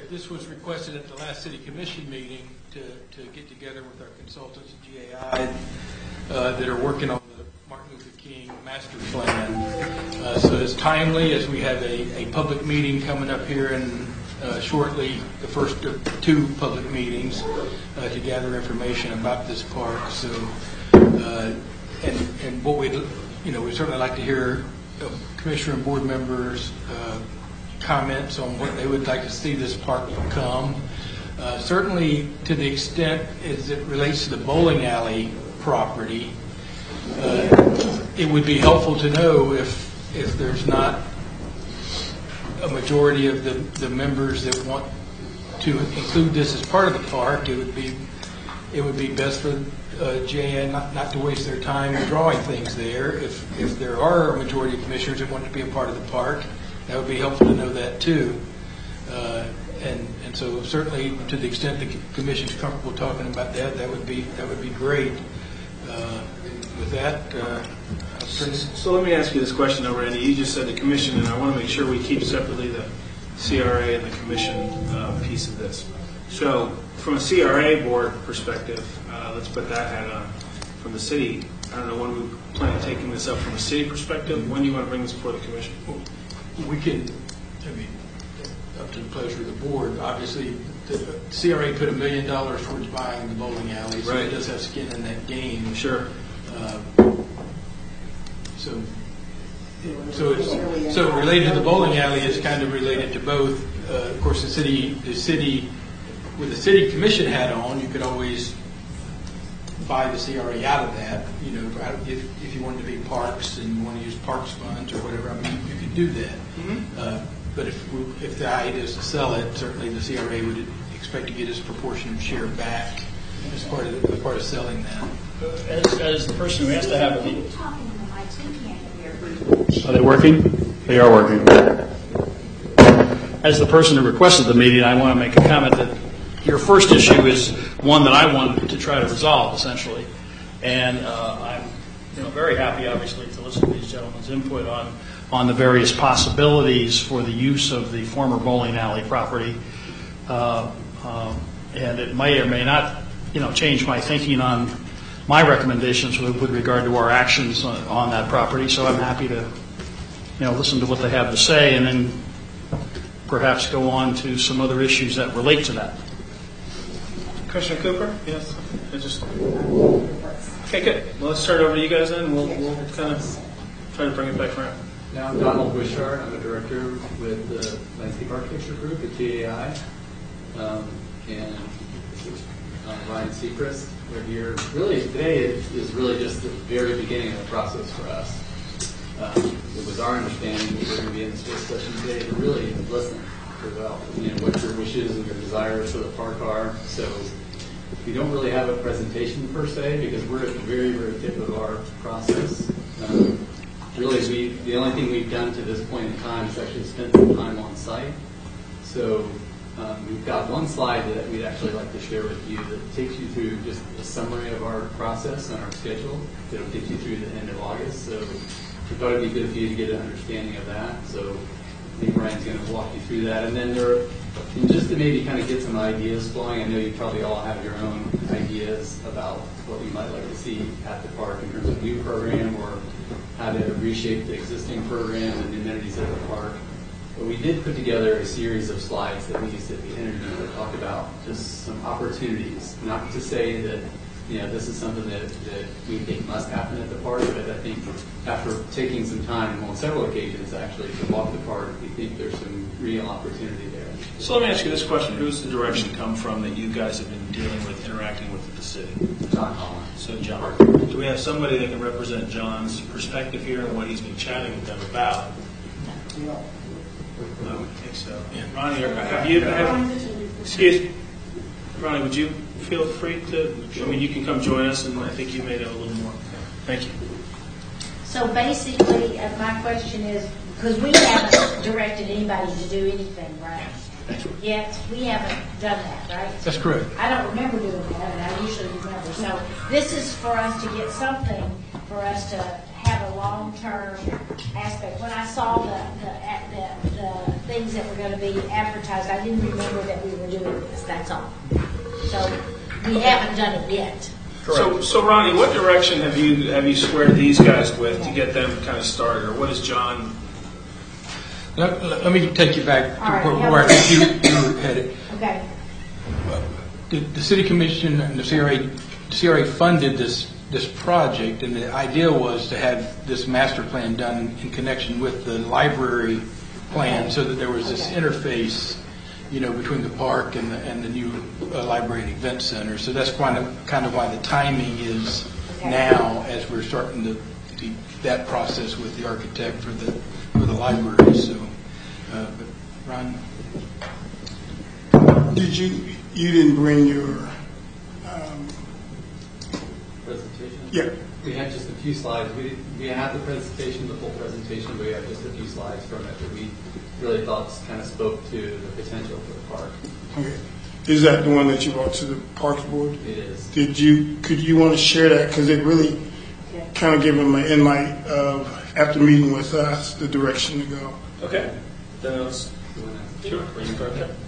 this was requested at the last city commission meeting to get together with our consultants at GAI that are working on the Martin Luther King master plan. So it's timely as we have a public meeting coming up here in shortly, the first of 2 public meetings to gather information about this park. So, and what we'd certainly like to hear commissioner and board members' comments on what they would like to see this park become. Certainly, to the extent as it relates to the bowling alley property, it would be helpful to know if there's not a majority of the members that want to include this as part of the park. It would be best for JN not to waste their time drawing things there. If there are a majority of commissioners that want to be a part of the park, that would be helpful to know that too. And so certainly to the extent the commission's comfortable talking about that would be great. With that, so let me ask you this question, though, Randy. You just said the commission, and I want to make sure we keep separately the CRA and the commission piece of this. So from a CRA board perspective, let's put that hat on. From the city, I don't know when we plan on taking this up from a city perspective. When do you want to bring this before the commission? We can, up to the pleasure of the board. Obviously, the CRA put $1 million towards buying the bowling alley, so it does have skin in that game. Sure. So related to the bowling alley is kind of related to both. Of course, the city with the city commission hat on, you could always buy the CRA out of that. If you wanted to be parks and you want to use parks funds or whatever, I mean, you could do that. Mm-hmm. But if the idea is to sell it, certainly the CRA would expect to get its proportionate share back as part of selling that. As the person who has to have a Are they working? They are working. As the person who requested the meeting, I want to make a comment that your first issue is one that I wanted to try to resolve, essentially. And I'm very happy, obviously, to listen to these gentlemen's input on the various possibilities for the use of the former bowling alley property. And it may or may not, change my thinking on my recommendations with regard to our actions on that property. So I'm happy to, listen to what they have to say and then perhaps go on to some other issues that relate to that. Commissioner Cooper? Yes. Okay, good. Well, let's turn it over to you guys then. We'll kind of try to bring it back around. Now, I'm Donald Wishart. I'm a director with the Landscape Architecture Group at GAI. And this is Ryan Seacrest. We're here. Really, today is really just the very beginning of the process for us. It was our understanding that we're going to be in this first session today to really listen about what your wishes and your desires for the park are. So we don't really have a presentation per se because we're at the very, very tip of our process. Really, the only thing we've done to this point in time is actually spend some time on site. So we've got one slide that we'd actually like to share with you that takes you through just a summary of our process and our schedule. It'll take you through the end of August. So we thought it'd be good for you to get an understanding of that. So I think Brian's going to walk you through that. And then just to maybe kind of get some ideas flowing, I know you probably all have your own ideas about what you might like to see at the park in terms of new program or how to reshape the existing program and the amenities at the park. But we did put together a series of slides that we used at the interview that talked about just some opportunities. Not to say that this is something that we think must happen at the park, but I think after taking some time on several occasions actually to walk the park, we think there's some real opportunity there. So let me ask you this question. Who's the direction come from that you guys have been dealing with, interacting with at the city? John Holland. So John. Do we have somebody that can represent John's perspective here and what he's been chatting with them about? No. I don't think so. Yeah. Ronnie, excuse me. Ronnie, would you feel free to, you can come join us, and I think you may know a little more. Thank you. So basically, my question is, because we haven't directed anybody to do anything, right? Yet, we haven't done that, right? That's correct. I don't remember doing that, and I usually remember. So this is for us to get something for us to have a long-term aspect. When I saw the things that were going to be advertised. I didn't remember that we were doing this, that's all. So we haven't done it yet. So Ronnie, what direction have you squared these guys with to get them kind of started, or what is John? Let me take you back to All right, where I think you were headed. Okay. The City Commission and the CRA funded this project, and the idea was to have this master plan done in connection with the library plan, so that there was this interface, between the park and the new library and event center. So that's kind of why the timing is now, as we're starting that process with the architect for the library. So, but Ron, you didn't bring your Presentation? yeah. We had just a few slides. We have the presentation, the full presentation, but we have just a few slides from it that we really thought kind of spoke to the potential for the park. Okay. Is that the one that you brought to the Parks Board? It is. Could you want to share that? Because it really kind of gave them an insight of, after meeting with us, the direction to go. Okay. Then let's sure. Bring it right there.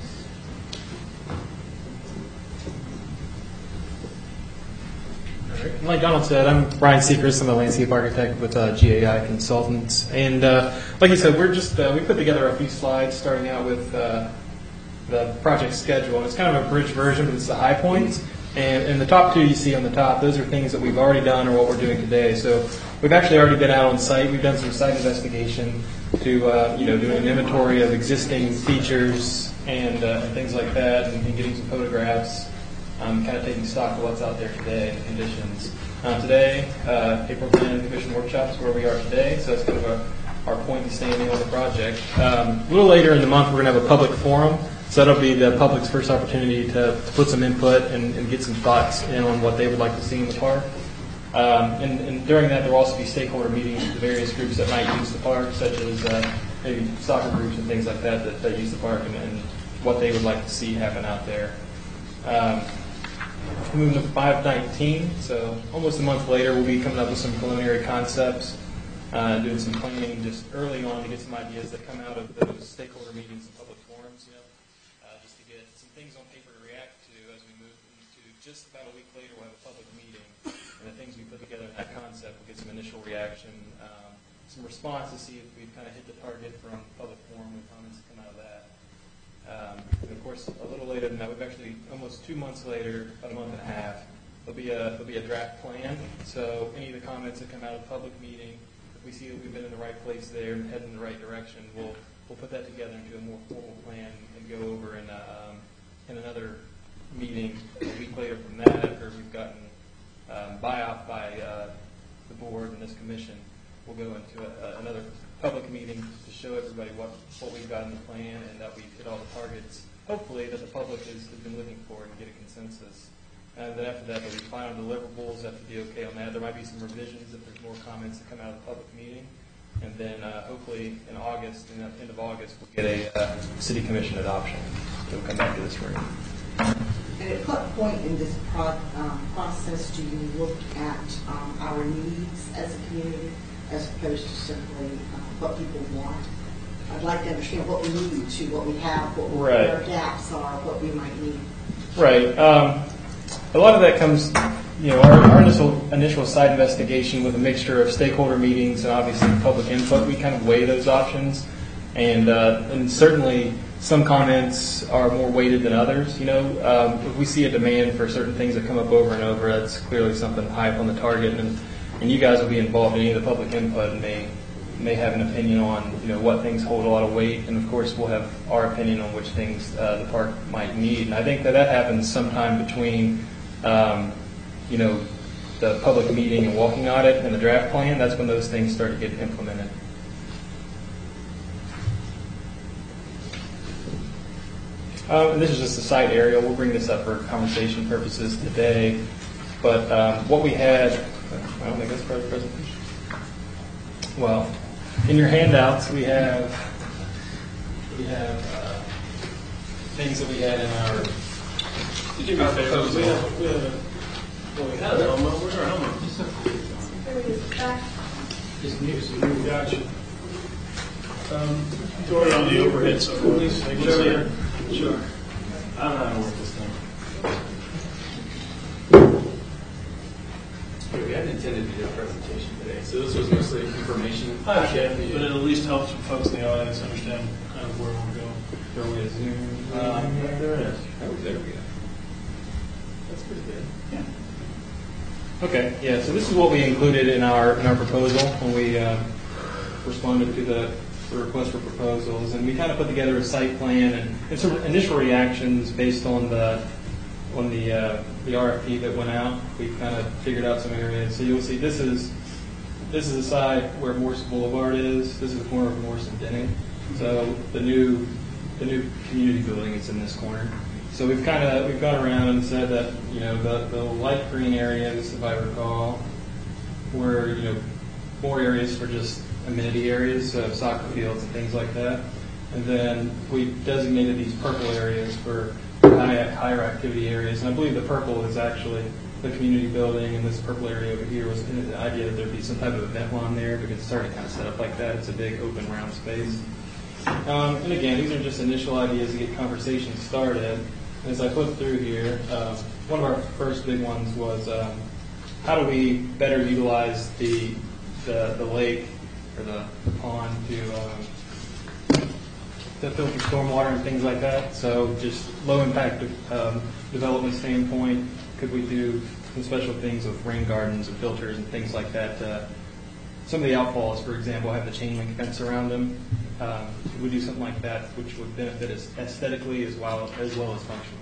Like Donald said, I'm Brian Sechrist. I'm a landscape architect with GAI Consultants. And like you said, we're just we put together a few slides starting out with the project schedule. And it's kind of a bridge version, but it's the high points. And the top two you see on the top, those are things that we've already done or what we're doing today. So we've actually already been out on site. We've done some site investigation to doing an inventory of existing features and things like that, and getting some photographs. Kind of taking stock of what's out there today and the conditions. Today, April 10 Commission Workshop is where we are today, so that's kind of our point of standing on the project. A little later in the month, we're going to have a public forum, so that'll be the public's first opportunity to put some input and get some thoughts in on what they would like to see in the park. And during that, there will also be stakeholder meetings with the various groups that might use the park, such as maybe soccer groups and things like that use the park, and what they would like to see happen out there. Moving to 519, so almost a month later, we'll be coming up with some preliminary concepts, doing some planning just early on to get some ideas that come out of those stakeholder meetings and public forums, just to get some things on paper to react to as we move into just about a week later, we'll have a public meeting, and the things we put together in that concept will get some initial reaction, some response to see if we've kind of hit the target from public forum and comments that come out of that. And of course, a little later than that, we've actually almost 2 months later, about a month and a half, there'll be a draft plan. So any of the comments that come out of the public meeting, if we see that we've been in the right place there and heading in the right direction, we'll put that together into a more formal plan and go over in another meeting a week later from that, after we've gotten buy-off by the board and this commission. We'll go into another public meeting to show everybody what we've got in the plan, and that we've hit all the targets, hopefully, that the public has been looking for, and get a consensus. And then after that, there'll be final deliverables, have to be okay on that. There might be some revisions if there's more comments that come out of the public meeting. And then hopefully in August, in the end of August, we'll get a city commission adoption. So we'll come back to this room. And at what point in this process do you look at our needs as a community, as opposed to simply what people want? I'd like to understand what we need to, what we have, what our gaps are, what we might need. Right. A lot of that comes, our initial site investigation with a mixture of stakeholder meetings and obviously public input. We kind of weigh those options, and certainly some comments are more weighted than others. If we see a demand for certain things that come up over and over, that's clearly something high up on the target, and you guys will be involved in any of the public input and may have an opinion on what things hold a lot of weight, and of course we'll have our opinion on which things the park might need. And I think that happens sometime between the public meeting and walking audit and the draft plan. That's when those things start to get implemented. And this is just a site aerial. We'll bring this up for conversation purposes today. But what we had, I don't think that's part of the presentation. Well, in your handouts, we have things that we had in our. Did you have those? We had a Elmo. Where's our Elmo? There it is, back. It's new, so you got you. Throw it on the overhead so please. Sure. I don't know how to work this thing. We hadn't intended to do a presentation today, so this was mostly information. I understand, but it at least helps folks in the audience understand kind of where we're going. There we zoom. There it is. Oh, there we go. That's pretty good. Okay, yeah, so this is what we included in our proposal when we responded to the request for proposals, and we kind of put together a site plan and some initial reactions based on the RFP that went out. We kind of figured out some areas. So you'll see this is the side where Morse Boulevard is. This is the corner of Morse and Denning. So the new community building is in this corner. So we've gone around and said that the light green areas, if I recall, were more areas for just amenity areas, so soccer fields and things like that. And then we designated these purple areas for higher activity areas. And I believe the purple is actually the community building, and this purple area over here was the idea that there'd be some type of event lawn there because it's already kind of set up like that. It's a big open round space. And again, these are just initial ideas to get conversations started. As I flip through here, one of our first big ones was how do we better utilize the lake or the pond to filter stormwater and things like that. So just low impact development standpoint, could we do some special things with rain gardens and filters and things like that? Some of the outfalls, for example, have the chain link fence around them. Could we do something like that which would benefit us aesthetically as well as functionally?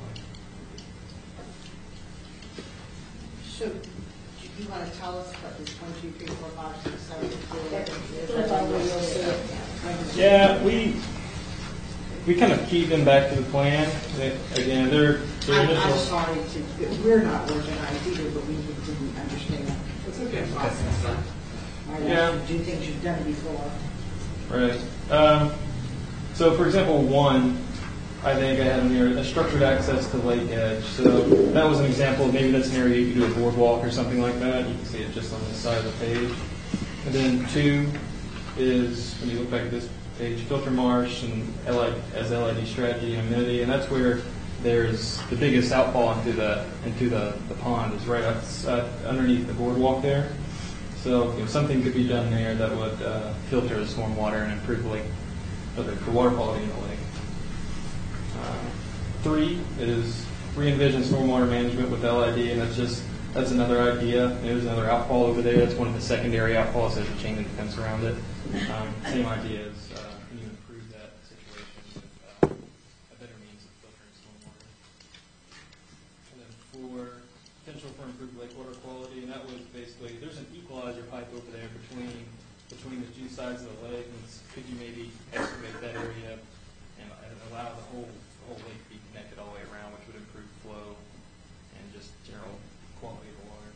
So, do you want to tell us what this 1, 2, 3, 4, 5, 6, 7, 8 is? Yeah, we kind of keyed them back to the plan. Again, they're I'm initial. sorry, we're not organized either, but we didn't understand That's okay. the process. Yeah. Do things you've done before. Right. So, for example, one, I think I had in here a structured access to lake edge. So that was an example. Maybe that's an area you could do a boardwalk or something like that. You can see it just on this side of the page. And then 2 is, when you look back at this page, filter marsh and as LID strategy and amenity, and that's where there's the biggest outfall into the pond is right underneath the boardwalk there. So something could be done there that would filter the storm water and improve the water quality in the lake. 3 is re-envision stormwater management with LID, and that's another idea. There's another outfall over there. That's one of the secondary outfalls. There's a chain link fence around it. Same idea as can you improve that situation with a better means of filtering stormwater. And then 4, potential for improved lake water quality, and that was basically there's an equalizer pipe over there between the 2 sides of the lake. And could you maybe excavate that area and allow the whole lake to be connected all the way around, which would improve flow and just general quality of the water.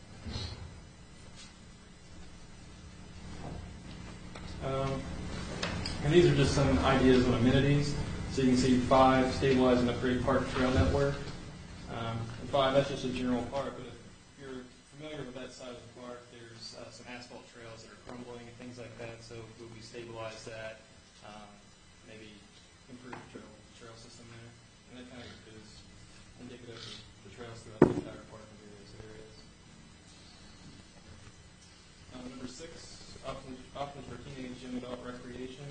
And these are just some ideas on amenities. So you can see 5, stabilize and upgrade park trail network. And 5, that's just a general park, but if you're familiar with that side of the park, there's some asphalt trails that are crumbling and things like that. So would we stabilize that, maybe improve the trail system there? And that kind of is indicative of the trails throughout the entire park in various areas. Number 6, options for teenage young adult recreation.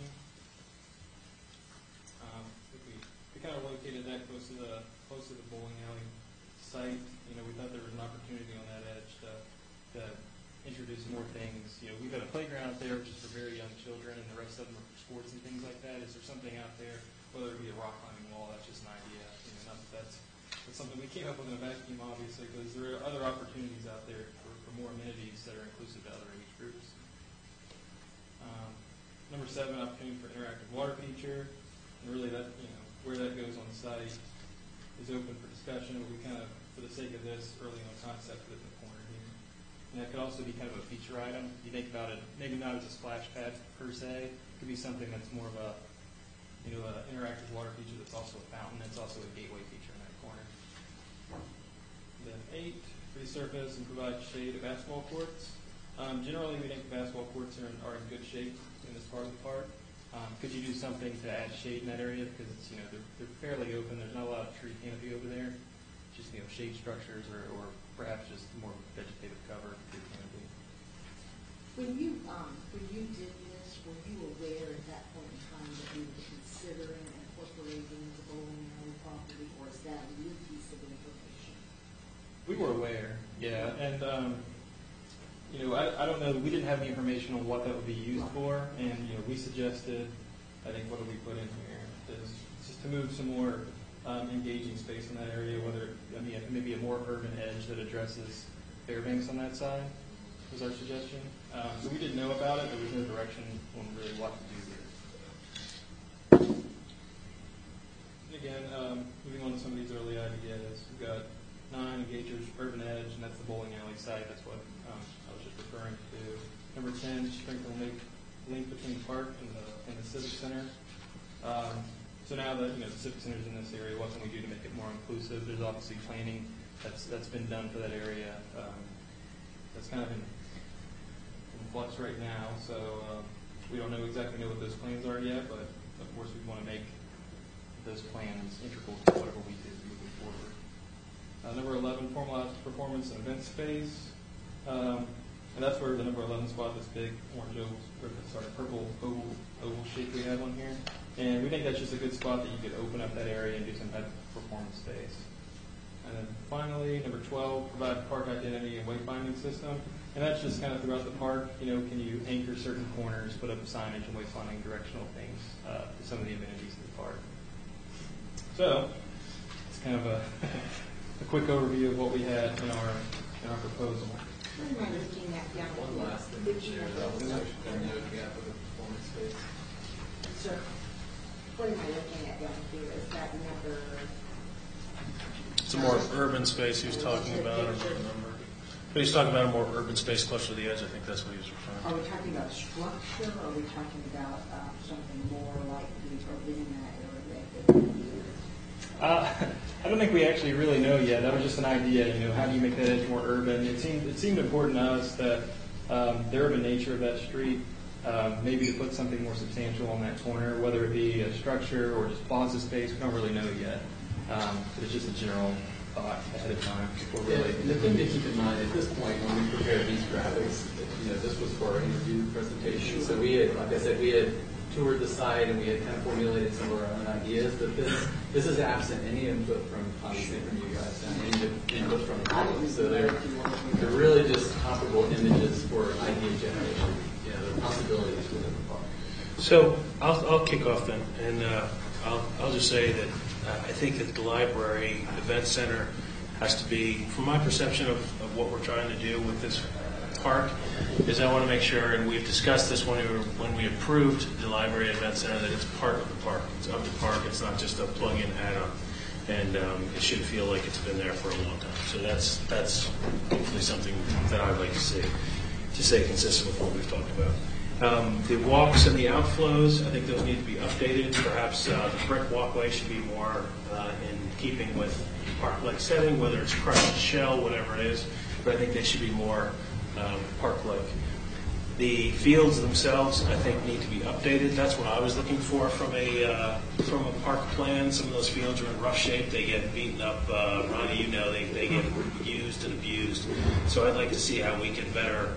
We kind of located that close to the bowling alley site. We thought there was an opportunity on that edge to introduce more things. We've got a playground out there which is for very young children, and the rest of them are for sports and things like that. Is there something out there, whether it be a rock climbing wall? That's just an idea. Not that that's something we came up with in a vacuum, obviously, because there are other opportunities out there for more amenities that are inclusive to other age groups. Number 7, opportunity for interactive water feature, and really that where that goes on the site is open for discussion. But we kind of, for the sake of this, early on concept, put it in the corner here. And that could also be kind of a feature item. If you think about it, maybe not as a splash pad per se. It could be something that's more of a an interactive water feature that's also a fountain. It's also a gateway feature in that corner. Then 8, resurface and provide shade at basketball courts. Generally, we think the basketball courts are in good shape in this part of the park. Could you do something to add shade in that area? Because it's, they're fairly open. There's not a lot of tree canopy over there. Just, shade structures or perhaps just more vegetative cover, tree canopy. When you did this, were you aware at that point in time that you were considering incorporating the bowling alley property, or is that a new piece of information? We were aware, yeah, and I don't know. We didn't have any information on what that would be used for, and we suggested. I think what do we put in here? Is just to move some more engaging space in that area. Maybe a more urban edge that addresses Fairbanks on that side was our suggestion. So we didn't know about it. There was no direction on really what to do here. And again, moving on to some of these early ideas, we've got 9 Engagers urban edge, and that's the bowling alley site. That's what I was just referring to. Number 10, strengthen the link between the park and the Civic Center. So now that the Civic Center is in this area, what can we do to make it more inclusive? There's obviously planning that's been done for that area. That's kind of in flux right now, so we don't exactly know what those plans are yet, but of course we want to make those plans integral to whatever we do moving forward. Number 11, formalized performance and event space. And that's where the number 11 spot, this big orange oval, purple oval shape we have on here. And we think that's just a good spot that you could open up that area and do some type of performance space. And then finally, number 12, provide park identity and wayfinding system. And that's just kind of throughout the park, can you anchor certain corners, put up signage and wayfinding directional things for some of the amenities of the park. So, it's kind of a quick overview of what we had in our proposal. What am I looking at down here? One last thing to share about the gap of the performance space. Sir, what am I looking at down here? Is that number? It's a more urban space he was talking about. I don't remember. But he's talking about a more urban space closer to the edge. I think that's what he was referring to. Are we talking about structure, or are we talking about something more like the urban area? I don't think we actually really know yet. That was just an idea. How do you make that edge more urban? It seemed important to us that the urban nature of that street, maybe to put something more substantial on that corner, whether it be a structure or just plaza space. We don't really know yet. But it's just a general thought ahead of time. The thing to keep in mind at this point when we prepared these graphics, this was for our interview presentation. So we had, like I said, we had toured the site and we had kind of formulated some of our own ideas. But this is absent any input from, obviously, from you guys and any input from the public. So they're really just comparable images for idea generation. The possibilities within the park. So I'll kick off then, and I'll just say that I think that the library event center has to be, from my perception of what we're trying to do with this park, is I want to make sure, and we've discussed this when we approved the library event center, that it's part of the park. It's of the park. It's not just a plug-in add-on, and it should feel like it's been there for a long time. So that's hopefully something that I'd like to see, to stay consistent with what we've talked about. The walks and the outflows, I think those need to be updated. Perhaps the brick walkway should be more in keeping with park-like setting, whether it's crushed shell, whatever it is. But I think they should be more park-like. The fields themselves, I think, need to be updated. That's what I was looking for from a park plan. Some of those fields are in rough shape. They get beaten up. Ronnie, they get used and abused. So I'd like to see how we can better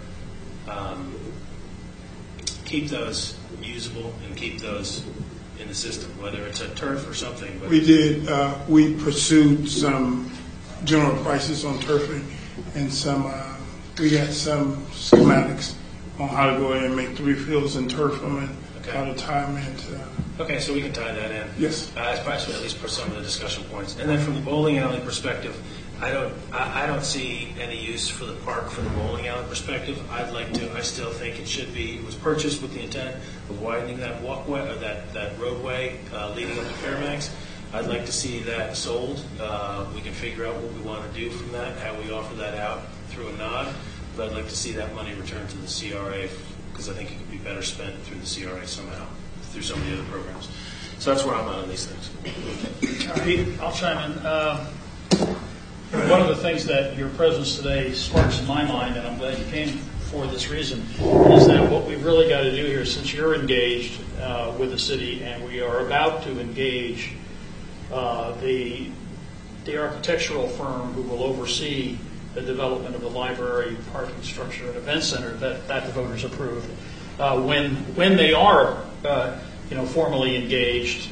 keep those usable and keep those in the system, whether it's a turf or something. But we pursued some general prices on turfing and we got some schematics on how to go ahead and make 3 fields in turf and how to tie them into. Okay, so we can tie that in. Yes. At least for some of the discussion points. And then from the bowling alley perspective, I don't see any use for the park from the bowling alley perspective. I still think it was purchased with the intent of widening that walkway or that roadway leading up to Fairbanks. I'd like to see that sold. We can figure out what we want to do from that, how we offer that out through a nod. But I'd like to see that money returned to the CRA because I think it could be better spent through the CRA somehow, through some of the other programs. So that's where I'm at on these things. Pete, I'll chime in. One of the things that your presence today sparks in my mind, and I'm glad you came for this reason, is that what we've really got to do here, since you're engaged with the city and we are about to engage the architectural firm who will oversee the development of the library, parking structure, and event center that the voters approved. When they are, formally engaged,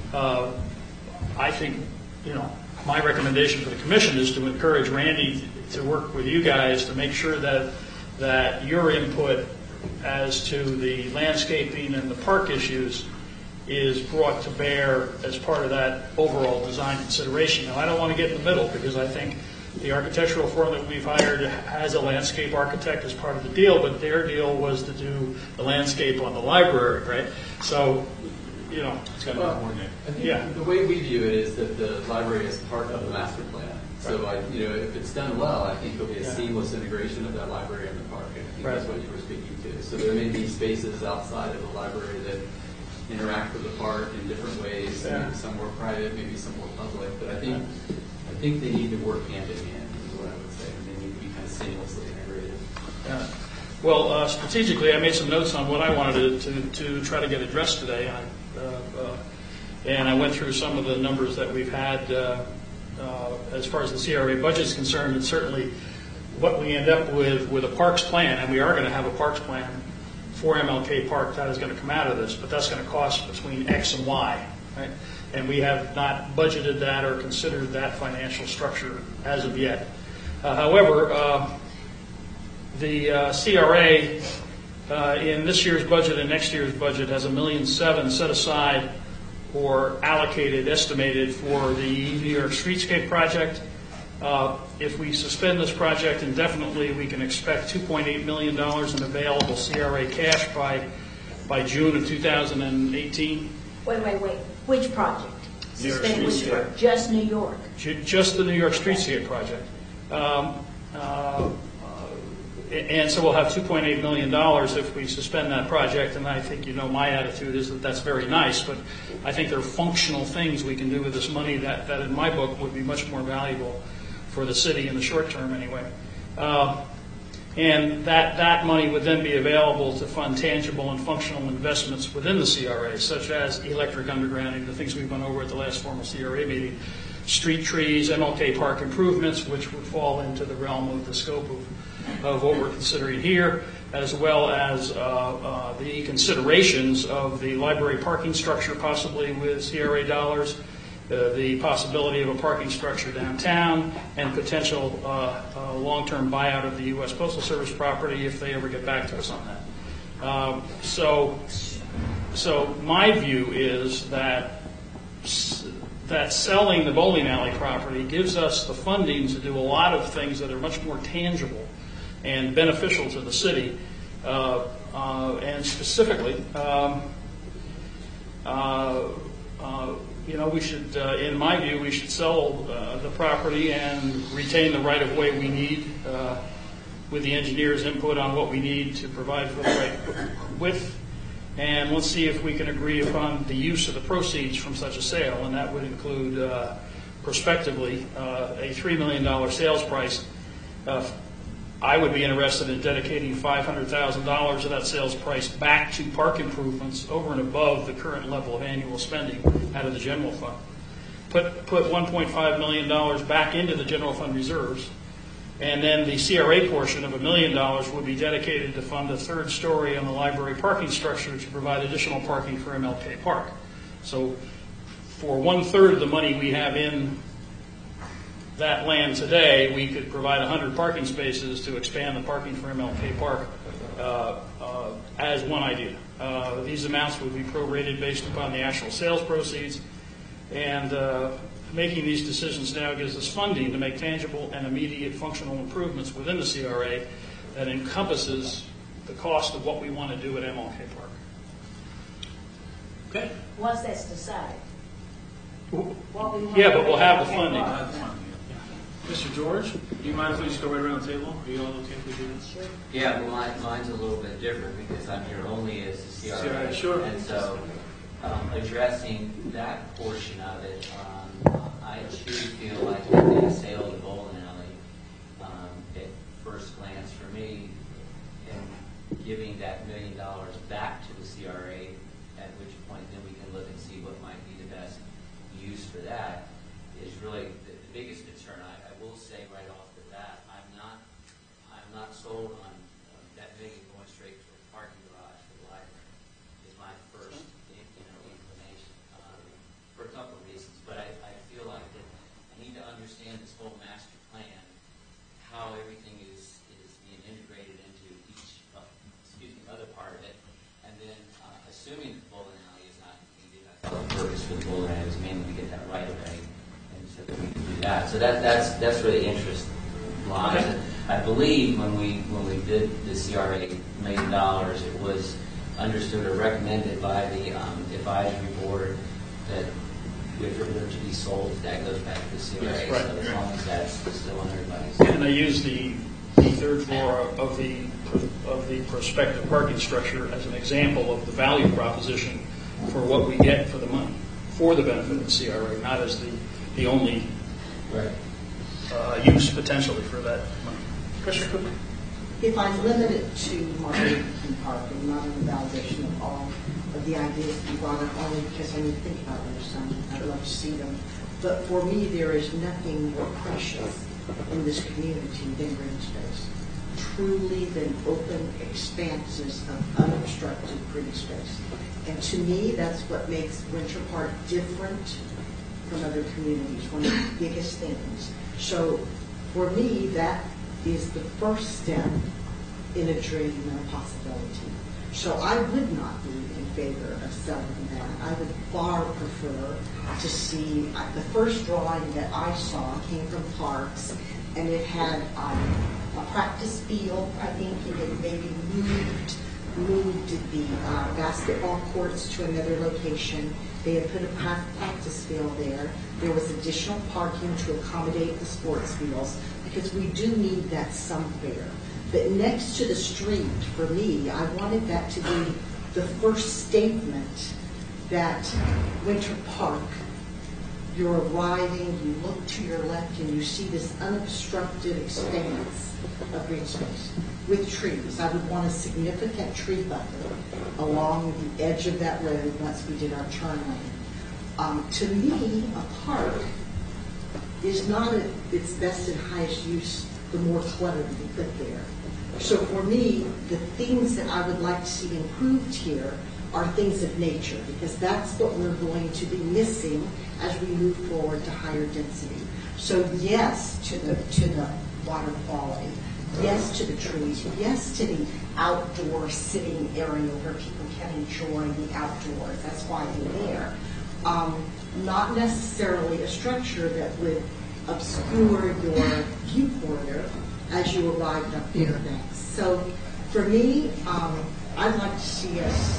I think, my recommendation for the commission is to encourage Randy to work with you guys to make sure that your input as to the landscaping and the park issues is brought to bear as part of that overall design consideration. Now, I don't want to get in the middle because I think the architectural firm that we've hired has a landscape architect as part of the deal, but their deal was to do the landscape on the library, right? So, it's got to be coordinated. I think the way we view it is that the library is part of the master plan. So, if it's done well, I think there'll be a seamless integration of that library and the park. And I think that's what you were speaking to. So there may be spaces outside of the library that interact with the park in different ways. Maybe some more private, maybe some more public. But I think they need to work hand in hand, is what I would say. And they need to be kind of seamlessly integrated. Yeah. Well, strategically, I made some notes on what I wanted to try to get addressed today. And I went through some of the numbers that we've had as far as the CRA budget is concerned, and certainly what we end up with a parks plan, and we are going to have a parks plan for MLK Park that is going to come out of this, but that's going to cost between X and Y, right? And we have not budgeted that or considered that financial structure as of yet. However, the CRA in this year's budget and next year's budget has $1.7 million set aside or allocated, estimated for the New York Streetscape project. If we suspend this project indefinitely, we can expect $2.8 million in available CRA cash by June of 2018. Wait. Which project? New York Suspend which Streetscape. project? Just New York. Just the New York Streetscape project. And so we'll have $2.8 million if we suspend that project, and I think my attitude is that that's very nice, but I think there are functional things we can do with this money that in my book would be much more valuable for the city in the short term anyway. And that money would then be available to fund tangible and functional investments within the CRA, such as electric undergrounding, the things we went over at the last formal CRA meeting, street trees, MLK Park improvements, which would fall into the realm of the scope of what we're considering here, as well as the considerations of the library parking structure, possibly with CRA dollars, the possibility of a parking structure downtown, and potential long-term buyout of the U.S. Postal Service property if they ever get back to us on that. So my view is that selling the bowling alley property gives us the funding to do a lot of things that are much more tangible and beneficial to the city, and specifically, we should, in my view, we should sell the property and retain the right-of-way we need with the engineer's input on what we need to provide for the right width. And let's see if we can agree upon the use of the proceeds from such a sale, and that would include, prospectively, a $3 million sales price. I would be interested in dedicating $500,000 of that sales price back to park improvements over and above the current level of annual spending out of the general fund. Put $1.5 million back into the general fund reserves, and then the CRA portion of $1 million would be dedicated to fund a third story on the library parking structure to provide additional parking for MLK Park. So for 1/3 of the money we have in that land today, we could provide 100 parking spaces to expand the parking for MLK Park as one idea. These amounts would be prorated based upon the actual sales proceeds, and making these decisions now gives us funding to make tangible and immediate functional improvements within the CRA that encompasses the cost of what we want to do at MLK Park. Okay. Once that's decided. What we want Yeah, to but we'll do have at the MLK funding. Park. Mr. George, do you mind if we just go right around the table? Are you all okay if we do this? Sure. Yeah, well, mine's a little bit different because I'm here only as a CRA. Sure. And so addressing that portion of it, I too feel like the sale of the bowling alley, at first glance for me, concern. I will say right off the bat, I'm not sold on that maybe going straight to a parking garage for the library is my first, inclination for a couple of reasons. But I feel like that I need to understand this whole master plan, how everything is being integrated into each, other part of it, and then assuming the bowling alley is not needed, I thought the purpose for the bowling alley was mainly to get that right away, and so that we can do that. So that's where the interest lies. Okay. I believe when we did the CRA $1 million, it was understood or recommended by the advisory board that if it were to be sold, that goes back to the CRA. Yes, right. So as long as that's still on everybody's. And I use the third floor of the prospective parking structure as an example of the value proposition for what we get for the money, for the benefit of the CRA, not as the only use potentially for that money. Commissioner Cooper? If I limit it to Martin Park and not in the validation of all of the ideas that you brought up, only because I need to think about them some, I'd love to see them. But for me, there is nothing more precious in this community than green space. Truly than open expanses of unobstructed green space. And to me, that's what makes Winter Park different from other communities, one of the biggest things. So for me, that is the first step in a dream and a possibility. So I would not be in favor of selling that. I would far prefer to see, the first drawing that I saw came from Parks, and it had a practice field. I think it had maybe moved the basketball courts to another location. They had put a practice field there. There was additional parking to accommodate the sports fields, because we do need that somewhere. But next to the street, for me, I wanted that to be the first statement that Winter Park, you're arriving, you look to your left, and you see this unobstructed expanse of green space with trees. I would want a significant tree buffer along the edge of that road once we did our turn lane. To me, a park is not at its best and highest use the more clutter you put there. So for me, the things that I would like to see improved here are things of nature, because that's what we're going to be missing as we move forward to higher density. So yes to the water quality, yes to the trees, yes to the outdoor sitting area where people can enjoy the outdoors. That's why they're there. Not necessarily a structure that would obscure your view corridor as you arrived up Fairbanks. So for me, I'd like to see us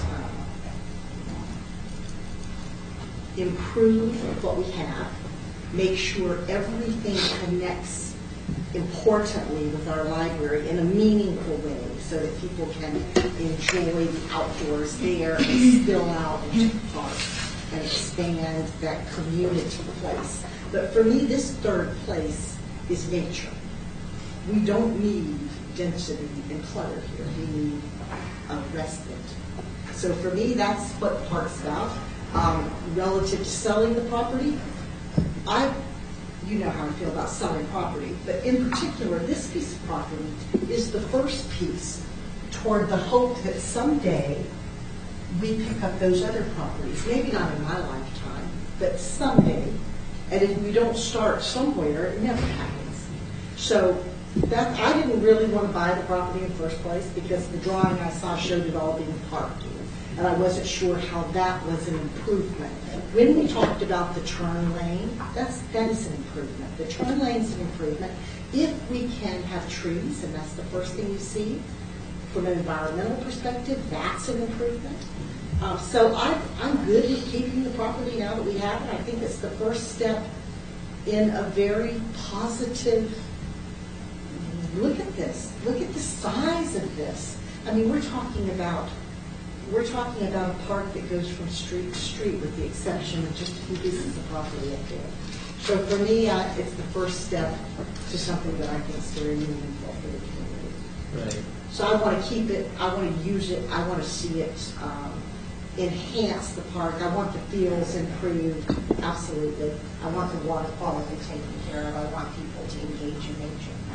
improve what we have, make sure everything connects importantly with our library in a meaningful way so that people can enjoy the outdoors there and spill out into the park and expand that community place. But for me, this third place is nature. We don't need density and clutter here. We need a respite. So for me, that's what Park's about. Relative to selling the property, you know how I feel about selling property, but in particular, this piece of property is the first piece toward the hope that someday we pick up those other properties. Maybe not in my lifetime, but someday. And if we don't start somewhere, it never happens. So that I didn't really want to buy the property in the first place because the drawing I saw showed it all being parked. And I wasn't sure how that was an improvement. When we talked about the turn lane, that is an improvement. The turn lane is an improvement. If we can have trees, and that's the first thing you see, from an environmental perspective, that's an improvement. So I'm good with keeping the property now that we have it. I think it's the first step in a very positive, look at this. Look at the size of this. I mean, we're talking about a park that goes from street to street with the exception of just a few pieces of property up there. So for me, it's the first step to something that I think is very meaningful for the community. Right. So I want to keep it, I want to use it, I want to see it enhance the park. I want the fields improved, absolutely. I want the water quality taken care of. I want people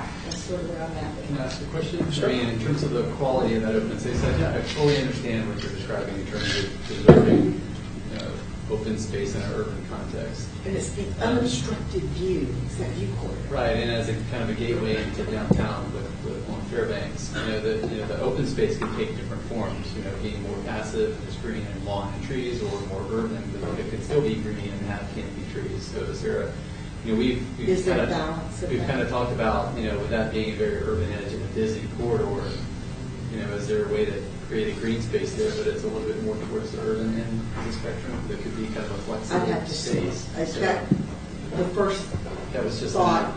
That's sort of where I'm at. Can I ask a question? I mean, in terms of the quality of that open space, I fully understand what you're describing in terms of preserving open space in an urban context. And it's the unobstructed view, it's that view corridor. Right, and as a kind of a gateway into downtown with on Fairbanks, the open space can take different forms. Being more passive, just green and lawn and trees, or more urban, but it could still be green and have canopy trees. So is there a we've kind of talked about with that being a very urban edge and a busy corridor. Is there a way to create a green space there, but it's a little bit more towards the urban end of the spectrum that could be kind of a flexible I'd have to space? The first That was just thought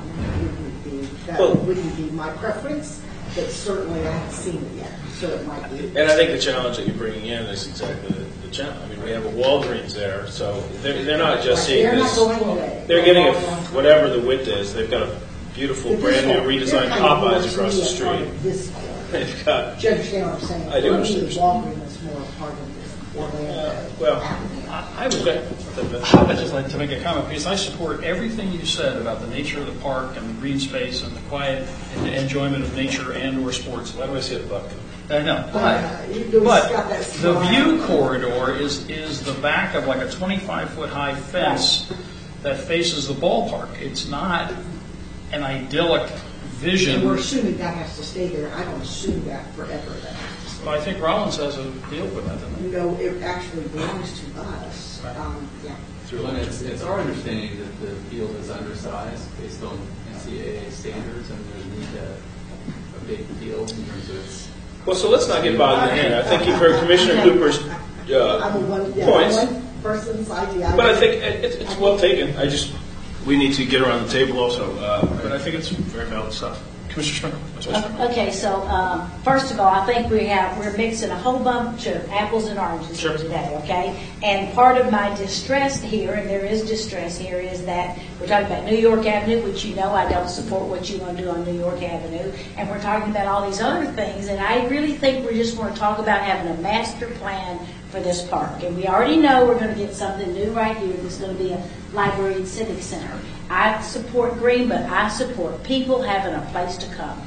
wouldn't be my preference, but certainly I haven't seen it yet, so it might be. And I think the challenge that you're bringing in is exactly the challenge. I mean, we have a Walgreens there, so they're not just seeing They're this. not going away. They're getting whatever the width is. They've got a beautiful, brand new redesigned Popeyes across the street. They've got. Do you understand what I'm saying? I do understand. Walgreens is more a part of this Orlando. Well, I would just like to make a comment because I support everything you said about the nature of the park and the green space and the quiet and the enjoyment of nature and/or sports. why do I see a buck? I know, but the view corridor is the back of like a 25-foot high fence that faces the ballpark. It's not an idyllic vision. And we're assuming that has to stay there. I don't assume that forever. Well, I think Rollins has a deal with that, doesn't he? No, it actually belongs to us. Yeah. And it's our understanding that the field is undersized based on NCAA standards, and there's need a big field in terms of its. Well, so let's not get bogged in. I think you've heard Commissioner Cooper's points. One person's idea. But I think it's well taken. We need to get around the table also. But I think it's very valid stuff. Commissioner Schmidt. Okay, so first of all, I think we're mixing a whole bunch of apples and oranges here today, okay? And part of my distress here, and there is distress here, is that we're talking about New York Avenue, which I don't support what you want to do on New York Avenue, and we're talking about all these other things, and I really think we just want to talk about having a master plan for this park. And we already know we're going to get something new right here. There's going to be a library and civic center. I support green, but I support people having a place to come.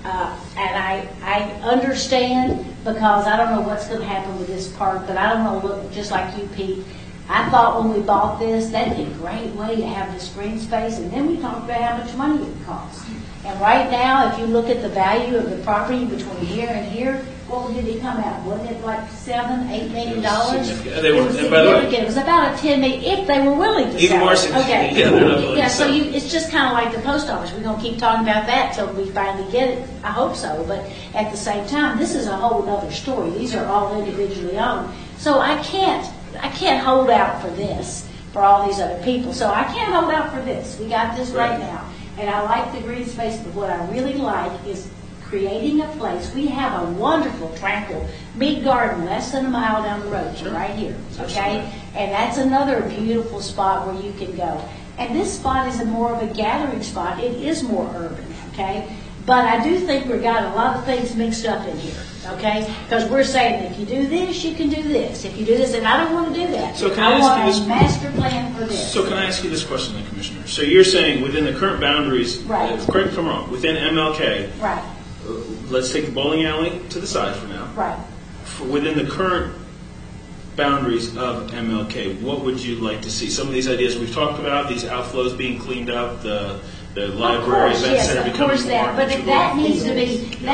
And I understand, because I don't know what's going to happen with this park, but I don't know, look, just like you, Pete, I thought when we bought this, that'd be a great way to have this green space, and then we talked about how much money it would cost. And right now, if you look at the value of the property between here and here, what did it come out? Wasn't it like $7-8 million? It was significant. It was about a $10 million if they were willing to sell it. Okay. Yeah. So it's just kind of like the post office. We're going to keep talking about that till we finally get it. I hope so. But at the same time, this is a whole other story. These are all individually owned. So I can't hold out for this for all these other people. So I can't hold out for this. We got this right now. And I like the green space, but what I really like is creating a place. We have a wonderful, tranquil meat garden less than a mile down the road, right here, okay? And that's another beautiful spot where you can go. And this spot is more of a gathering spot. It is more urban, okay? But I do think we've got a lot of things mixed up in here, okay? Because we're saying if you do this, you can do this. If you do this, and I don't want to do that. So I want a master plan for this. So can I ask you this question then, Commissioner? So you're saying within the current boundaries, correct me if I'm wrong, within MLK, right. Let's take the bowling alley to the side for now. Right. Within the current boundaries of MLK, what would you like to see? Some of these ideas we've talked about, these outflows being cleaned up, the library event center becoming more. But that needs to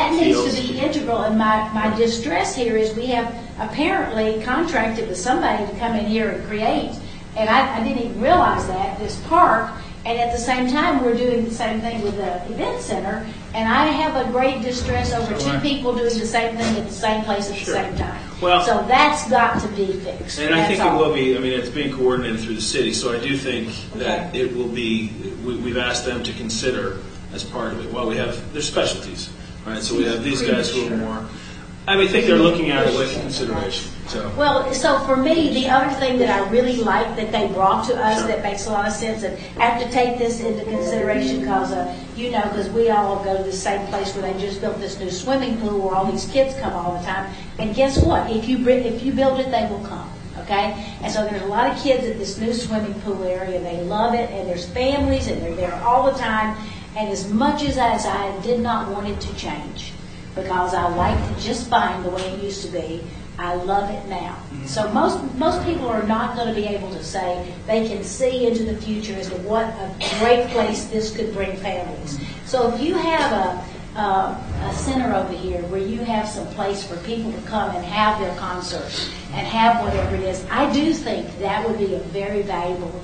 be integral. And my distress here is we have apparently contracted with somebody to come in here and create, and I didn't even realize that, this park. And at the same time, we're doing the same thing with the event center. And I have a great distress over two people doing the same thing at the same place at the same time. Well, so that's got to be fixed. And I think it will be. I mean, it's being coordinated through the city. So I do think that it will be. We've asked them to consider as part of it. Well, there's specialties, right? So we have these guys who are more. I think they're looking at it with consideration. So for me, the other thing that I really like that they brought to us that makes a lot of sense, and I have to take this into consideration because, because we all go to the same place where they just built this new swimming pool where all these kids come all the time. And guess what? If you build it, they will come. Okay? And so there's a lot of kids at this new swimming pool area. They love it, and there's families, and they're there all the time. And as much as I did not want it to change, because I liked it just fine the way it used to be, I love it now. So most people are not going to be able to say they can see into the future as to what a great place this could bring families. So if you have a center over here where you have some place for people to come and have their concerts and have whatever it is, I do think that would be a very valuable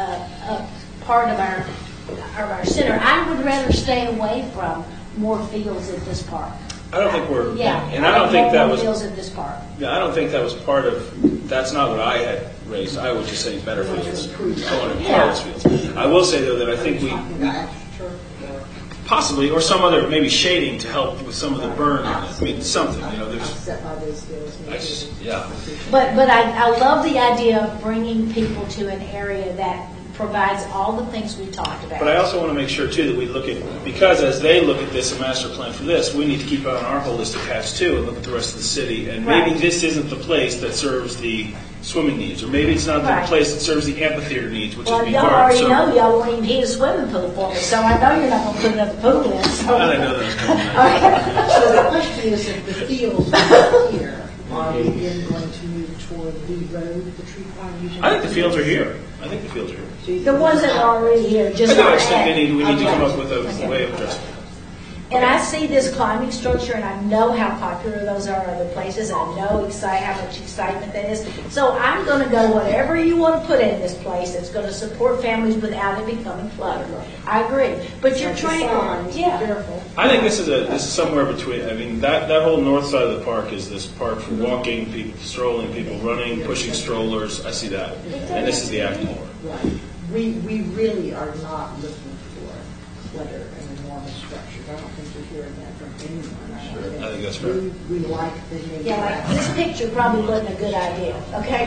part of our center. I would rather stay away from more fields at this park. I don't think we're, Yeah, and I don't think that was, fields at this park. yeah, I don't think that was part of, that's not what I had raised. I was just saying better fields. I wanted harvest fields. I will say, though, that I think we, Talking about extra turf or possibly, or some other, maybe shading to help with some of the burn on it. I mean, something, there's, offset by those fields. I just, yeah. But I love the idea of bringing people to an area that provides all the things we talked about. But I also want to make sure, too, that we look at, because as they look at this, a master plan for this, we need to keep on our holistic hats, too, and look at the rest of the city. And maybe Right. this isn't the place that serves the swimming needs, or maybe it's not the Right. place that serves the amphitheater needs, which Well, is y'all BVAR. already So, know y'all won't even heat a swimming pool for me, so I know you're not going to put another pool in. So. I know that was coming. So the question is, if the fields are here, are we then going to move toward the road, the tree farm? I think the fields are here. I think the fields are here. The ones that are already here, just I not just think we need to come Okay. up with a way of addressing it. And I see this climbing structure, and I know how popular those are in other places. I know how much excitement that is. So I'm going to go whatever you want to put in this place that's going to support families without it becoming clutter. I agree. But you're trying to, yeah. Careful. I think this is somewhere between. I mean, that whole north side of the park is this park for walking, people strolling, people running, pushing strollers. I see that, and this is the active part. Right. We really are not looking for clutter and enormous structures. I don't think you're hearing that from anyone. I think that's fair. We like the neighborhood. Yeah, like this picture probably wasn't a good idea, okay?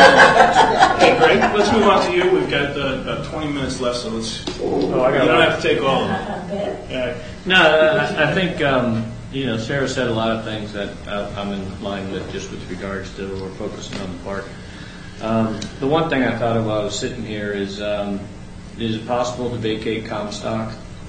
Okay, great. Let's move on to you. We've got about 20 minutes left, so let's. Oh, I You got don't one. have to take all of them. No, I think, Sarah said a lot of things that I'm in line with, just with regards to we're focusing on the park. The one thing I thought of while I was sitting here is it possible to vacate Comstock?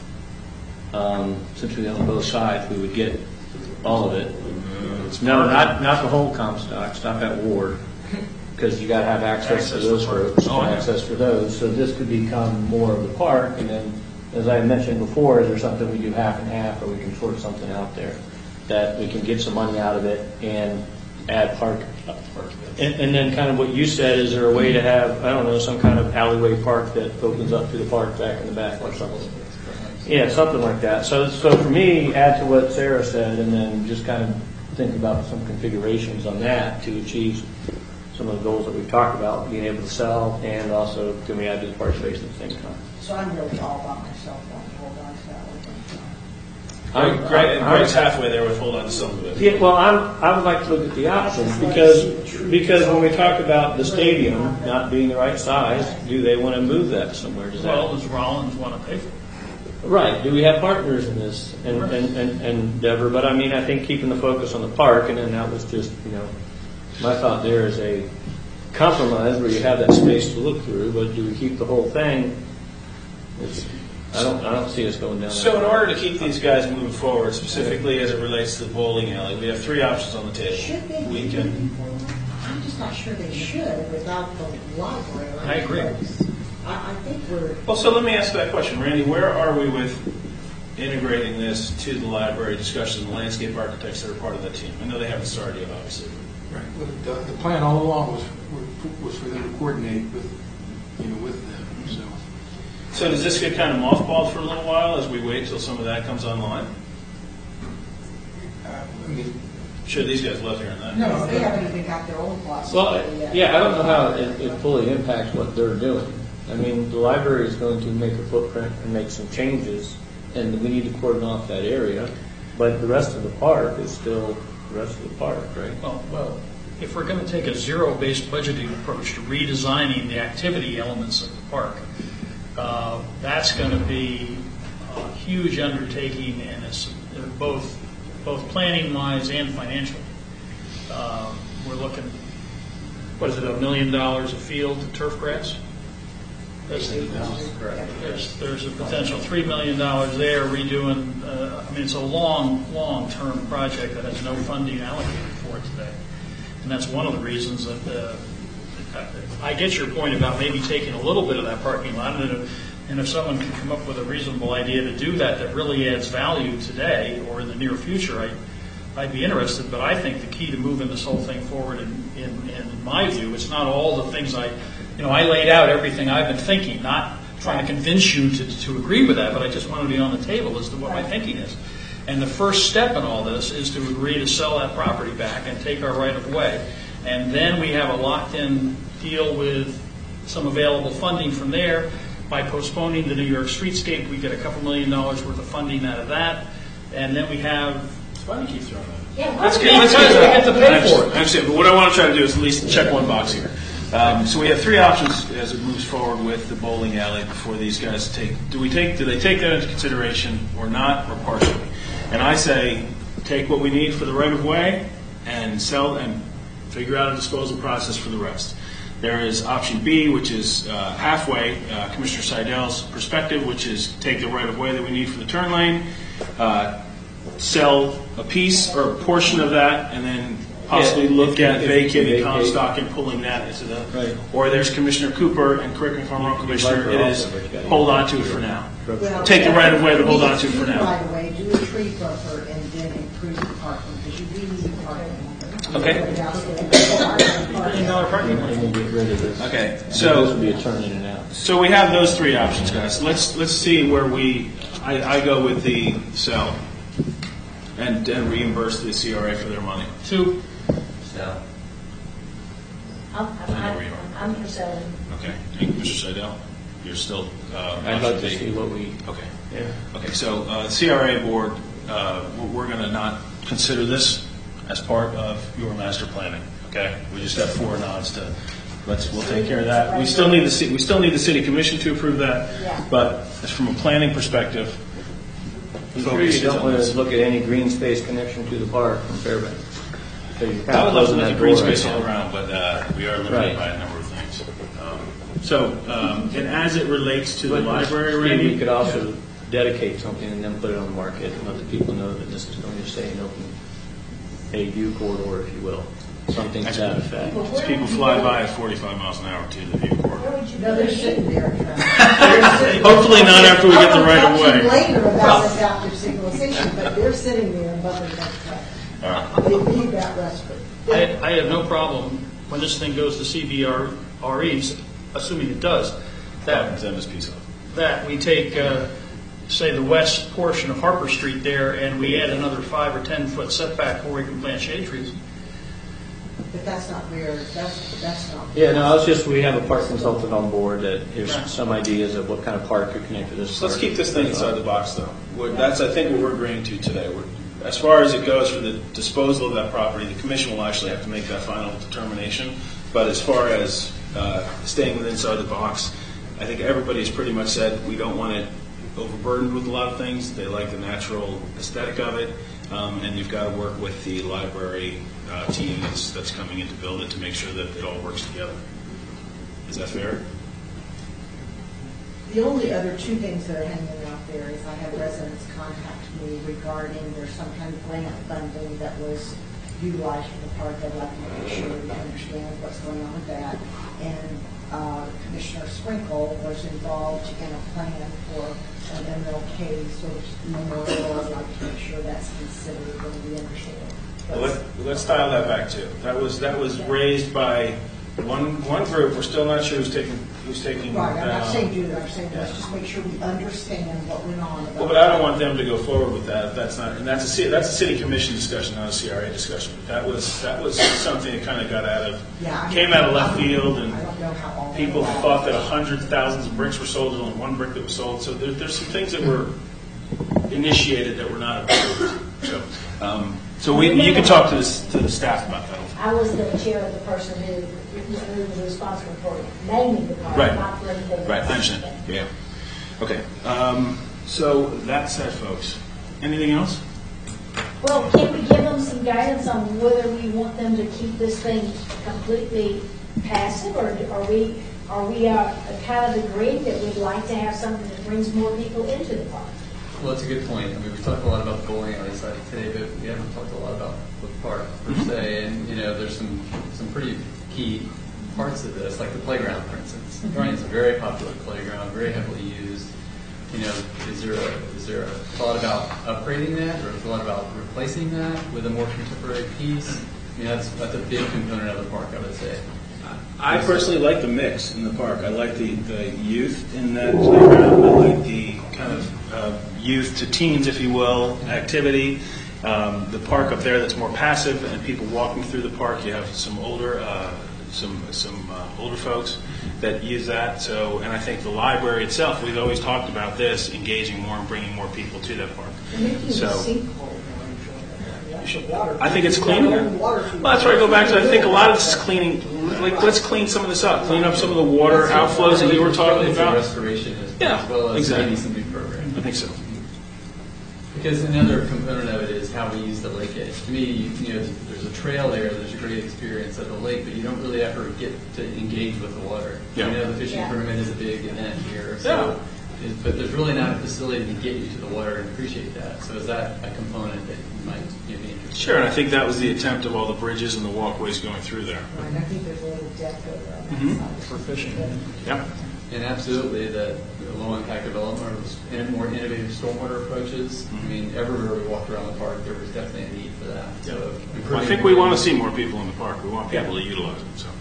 Since we own both sides, we would get all of it. No, not the whole Comstock. Stop at Ward, because you got to have access to those roads, access for those. So this could become more of the park. And then, as I mentioned before, is there something we do half and half, or we can sort something out there that we can get some money out of it and add park. And then kind of what you said, is there a way to have, I don't know, some kind of alleyway park that opens up to the park back in the back or something? Yeah, something like that. So for me, add to what Sarah said, and then just kind of think about some configurations on that to achieve some of the goals that we've talked about, being able to sell, and also can we add to the park space at the same time. So I'm really all by myself on to hold on to that one. Greg's halfway there with hold on to some of it. Yeah, well, I would like to look at the options because when we talk about the stadium not being the right size, do they want to move that somewhere? Does Rollins want to pay for it? Right. Do we have partners in this endeavor? But I mean, I think keeping the focus on the park, and then that was just, my thought there is a compromise where you have that space to look through. But do we keep the whole thing? I don't see us going down. So in order to keep these guys moving forward, specifically as it relates to the bowling alley, we have three options on the table. Should they We be can. I'm just not sure they should without the library. I agree. I think we're. Well, so let me ask that question, Randy. Where are we with integrating this to the library discussions and the landscape architects that are part of that team? I know they haven't started yet, obviously. Right. Well, the plan all along was for them to coordinate with them. So does this get kind of mothballed for a little while as we wait till some of that comes online? I mean, Sure, these guys love hearing that. No, they haven't even got their own plots. Well, yeah, I don't know how it fully impacts what they're doing. I mean, the library is going to make a footprint and make some changes, and we need to cordon off that area. But the rest of the park is still the rest of the park, right? Well, if we're going to take a zero-based budgeting approach to redesigning the activity elements of the park, that's going to be a huge undertaking, and it's both planning-wise and financially. We're looking, $1 million a field turf grass? There's a potential $3 million there redoing, I mean, it's a long-term project that has no funding allocated for it today. And that's one of the reasons that I get your point about maybe taking a little bit of that parking lot, and if someone can come up with a reasonable idea to do that really adds value today or in the near future, I'd be interested. But I think the key to moving this whole thing forward, in my view, it's not all the things I laid out everything I've been thinking, not trying to convince you to agree with that, but I just want to be on the table as to what my thinking is. And the first step in all this is to agree to sell that property back and take our right of way. And then we have a locked-in deal with some available funding from there. By postponing the New York Streetscape, we get a couple $1 million worth of funding out of that. And then we have... Why do you keep throwing that? Yeah, Let's we get to pay for it. I understand, but what I want to try to do is at least check one box here. So we have three options as it moves forward with the bowling alley before these guys take. Do they take that into consideration or not, or partially? And I say take what we need for the right of way and sell and figure out a disposal process for the rest. There is option B, which is halfway, Commissioner Seidel's perspective, which is take the right of way that we need for the turn lane, sell a piece or a portion of that, and then possibly look at vacating Comstock and pulling that into the. Right. Or there's Commissioner Cooper, and correct me if I'm wrong, Commissioner, it is hold on to it for now. Well, Take the right of way, but hold on to it for do the now. right of way, do a tree buffer, and then improve the parking, because you do need parking. Okay. parking lot. And we'll get rid of this. Okay, This so will be a turn in and out. so we have those three options, guys. Let's see where I go with the sell and reimburse the CRA for their money. 2. So, I'm for selling. Okay, and Mr. Seidel, you're still. I'd like to see what we. Okay. Yeah. Okay, so CRA board, we're going to not consider this as part of your master planning. Okay, we just got 4 nods to. We'll take care of that. We still need the city commission to approve that, Yeah. but as from a planning perspective, You sure you don't want to look at any green space connection to the park from Fairbanks? So you're kind I of would love to closing let that the green door right space all now. around, but we are limited Right. by a number of things. And as it relates to the But library, Steve, Randy, we could also dedicate something and then put it on the market and let the people know that this is going to stay an open, a view corridor, if you will. Something to that effect. as people fly by at 45 miles an hour to the view corridor. Where would you No, they're put it? sitting there. They're Hopefully not after we get the right of I'll talk to way. you later about adaptive signalization, but they're sitting there above the next They need that respite. I have no problem when this thing goes to CBREs, assuming it does, that that we take, say, the west portion of Harper Street there, and we add another 5 or 10 foot setback where we can plant shade trees. But that's not where, that's not. Yeah, no, it's just we have a park consultant on board that here's Right. some ideas of what kind of park could connect to this. So let's park. keep this thing inside the box, though. That's, I think, what we're agreeing to today. As far as it goes for the disposal of that property, the commission will actually have to make that final determination. But as far as staying inside the box, I think everybody's pretty much said we don't want it overburdened with a lot of things. They like the natural aesthetic of it, and you've got to work with the library team that's coming in to build it to make sure that it all works together. Is that fair? The only other 2 things that are hanging out there is I have residents contact me regarding there's some kind of grant funding that was utilized for the park. I'd like to make sure we understand what's going on with that. And Commissioner Sprinkle was involved in a plan for an MLK sort of memorial. I'd like to make sure that's considered when we understand. Well, let's dial that back too. That was raised by one group. We're still not sure who's taking Right, I'm that not on. saying do that, I'm saying let's just make sure we understand what went on. Well, but I don't want them to go forward with that. That's not, and that's a city commission discussion, not a CRA discussion. That was something that kind of got came out of left field, and I don't know how all that people went. thought that hundreds of thousands of bricks were sold. There's only one brick that was sold. So there's some things that were initiated that were not approved. So you can talk to the staff about that. I was the chair of the person who was responsible for naming the park, Right. not for anything Right, else. I understand. Yeah. Okay. So that said, folks, anything else? Well, can we give them some guidance on whether we want them to keep this thing completely passive, or are we are we kind of agreeing that we'd like to have something that brings more people into the park? Well, it's a good point. I mean, we've talked a lot about the bowling alley side today, but we haven't talked a lot about the park per se. And there's some pretty key parts of this, like the playground, for instance. Right, it's a very popular playground, very heavily used. Is there a thought about upgrading that, or a thought about replacing that with a more contemporary piece? I mean, that's a big component of the park, I would say. I personally like the mix in the park. I like the youth in that playground. I like the kind of youth to teens, if you will, activity. The park up there that's more passive and people walking through the park. You have some older older folks that use that. So, and I think the library itself, we've always talked about this, engaging more and bringing more people to that park. So, I think it's cleaner. Well, that's where I go back to. I think a lot of this is cleaning. Like, let's clean some of this up. Clean up some of the water outflows that you were talking about. Restoration as well as maybe some new programs. I think so. Because another component of it is how we use the lake edge. To me, there's a trail there, there's a great experience at the lake, but you don't really ever get to engage with the water. Yeah. The fishing tournament is a big event here, so but there's really not a facility to get you to the water and appreciate that. So is that a component that you might be interested Sure, and I think that was the attempt of all the bridges and the walkways going through there. Right, and I think there's a little depth over on that side. For fishing. Yeah. And absolutely, the low-impact development or more innovative stormwater approaches. I mean, everywhere we walked around the park, there was definitely a need for that. So I think we want to see more people in the park. We want people to utilize it. So.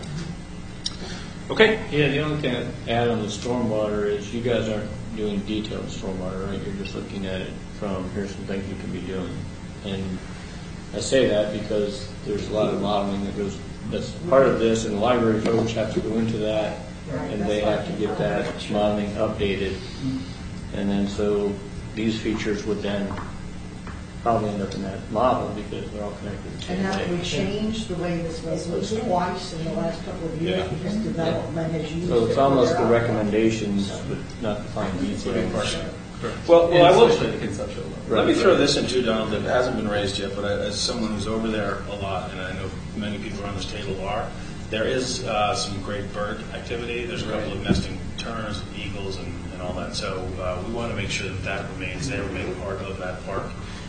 Okay. Yeah, the only thing I'd add on the stormwater is you guys aren't doing detailed stormwater, right? You're just looking at it from, here's some things you can be doing. And I say that because there's a lot of modeling that's part of this, and the library folks have to go into that, and they have to get that modeling updated. And then so these features would then probably end up in that model because they're all connected the same And have we way. changed the way this was twice in the last couple of years because development has used it? So it's almost for the their recommendations, but not the fine details. Well, I will. especially the conceptual level. Let me throw this in too, Donald, that hasn't been raised yet, but as someone who's over there a lot, and I know many people around this table are, there is some great bird activity. There's a couple of nesting terns, eagles, and all that. So we want to make sure that remains there, remain part of that park.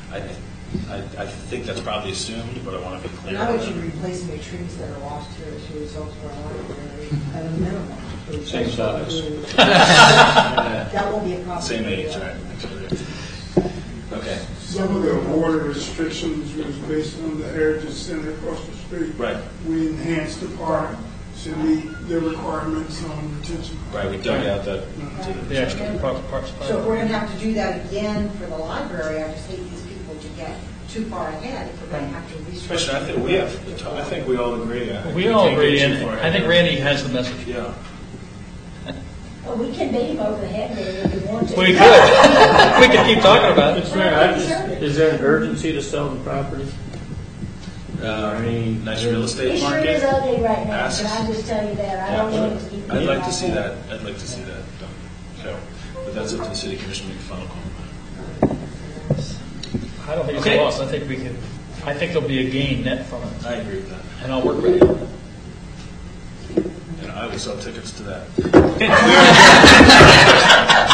I think that's probably assumed, but I want to be clear. How would you replace the trees that are lost here as a result of our library at a minimum? Same size. That won't be a problem. Same age, right? Okay. Some of the water restrictions was based on the Heritage Center across the street. Right. We enhanced the park to meet the requirements on retention. Right, we dug out that. The extra parks. So if we're going to have to do that again for the library, I just hate these people to get too far ahead if we're going to have to restructure. Commissioner, I think we all agree. We all agree, and I think Randy has the message. Yeah. Well, we can beat him over the head with it if we want to. We could. We could keep talking about it. Is there an urgency to sell the property? Any Nice real estate It sure market. is ugly right now, Asks. can I just tell you that? I don't want it to keep. I'd like to see that. I'd like to see that done. So, but that's up to the city commission to make a final call. I don't think it's Okay. a loss. I think there'll be a gain net from it, I agree with that. and I'll work with you. And I will sell tickets to that.